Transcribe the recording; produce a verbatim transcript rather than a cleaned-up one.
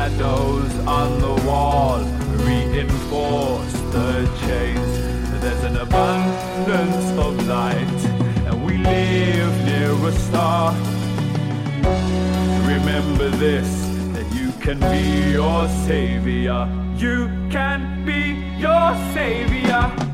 shadows on the wall reinforce the chains. There's an abundance of light, and we live near a star. Remember this, that you can be your savior. You can be your savior.